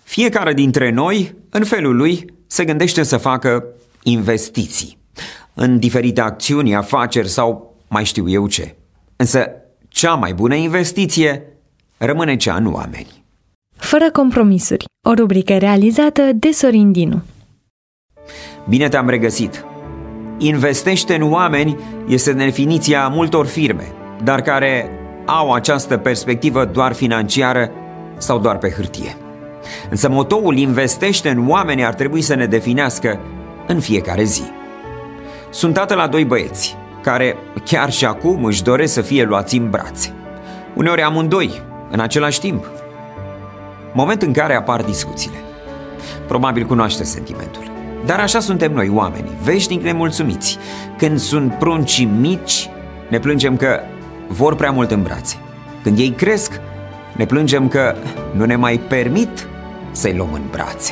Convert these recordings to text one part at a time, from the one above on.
Fiecare dintre noi, în felul lui, se gândește să facă investiții în diferite acțiuni, afaceri sau mai știu eu ce. Însă, cea mai bună investiție rămâne cea în oameni. Fără compromisuri, o rubrică realizată de Sorin Dinu. Bine te-am regăsit! Investește în oameni este definiția multor firme, dar care au această perspectivă doar financiară sau doar pe hârtie. Însă motoul investește în oameni ar trebui să ne definească în fiecare zi. Sunt tată la 2 băieți, care chiar și acum își doresc să fie luați în brațe. Uneori amândoi, în același timp. Moment în care apar discuțiile. Probabil cunoașteți sentimentul. Dar așa suntem noi, oamenii, veșnic nemulțumiți. Când sunt pruncii mici, ne plângem că vor prea mult în brațe. Când ei cresc, ne plângem că nu ne mai permit să-i luăm în brațe.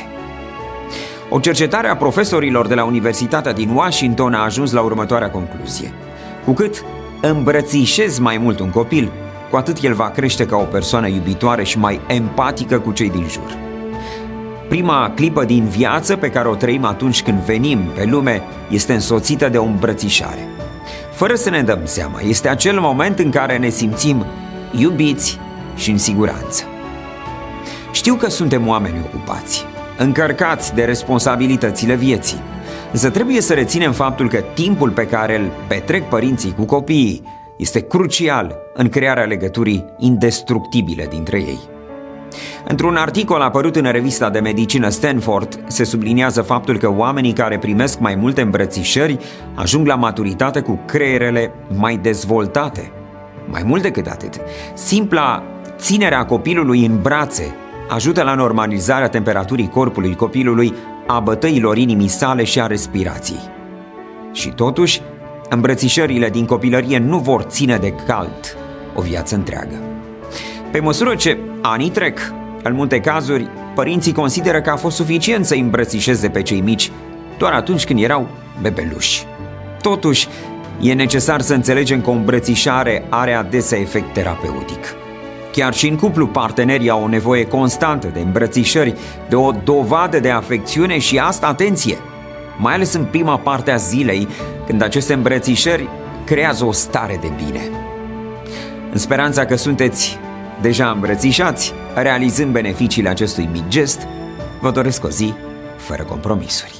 O cercetare a profesorilor de la Universitatea din Washington a ajuns la următoarea concluzie. Cu cât îmbrățișezi mai mult un copil, cu atât el va crește ca o persoană iubitoare și mai empatică cu cei din jur. Prima clipă din viață pe care o trăim atunci când venim pe lume este însoțită de o îmbrățișare. Fără să ne dăm seama, este acel moment în care ne simțim iubiți și în siguranță. Știu că suntem oameni ocupați, încărcați de responsabilitățile vieții, însă trebuie să reținem faptul că timpul pe care îl petrec părinții cu copiii este crucial în crearea legăturii indestructibile dintre ei. Într-un articol apărut în revista de medicină Stanford, se subliniază faptul că oamenii care primesc mai multe îmbrățișări ajung la maturitate cu creierele mai dezvoltate. Mai mult decât atât, simpla ținerea copilului în brațe ajută la normalizarea temperaturii corpului copilului, a bătăilor inimii sale și a respirației. Și totuși, îmbrățișările din copilărie nu vor ține de cald o viață întreagă. Pe măsură ce anii trec, în multe cazuri, părinții consideră că a fost suficient să îi îmbrățișeze pe cei mici doar atunci când erau bebeluși. Totuși, e necesar să înțelegem că o îmbrățișare are adesea efect terapeutic. Chiar și în cuplu, partenerii au o nevoie constantă de îmbrățișări, de o dovadă de afecțiune și asta, atenție, mai ales în prima parte a zilei, când aceste îmbrățișări creează o stare de bine. În speranța că sunteți deja îmbrățișați, realizând beneficiile acestui mic gest, vă doresc o zi fără compromisuri.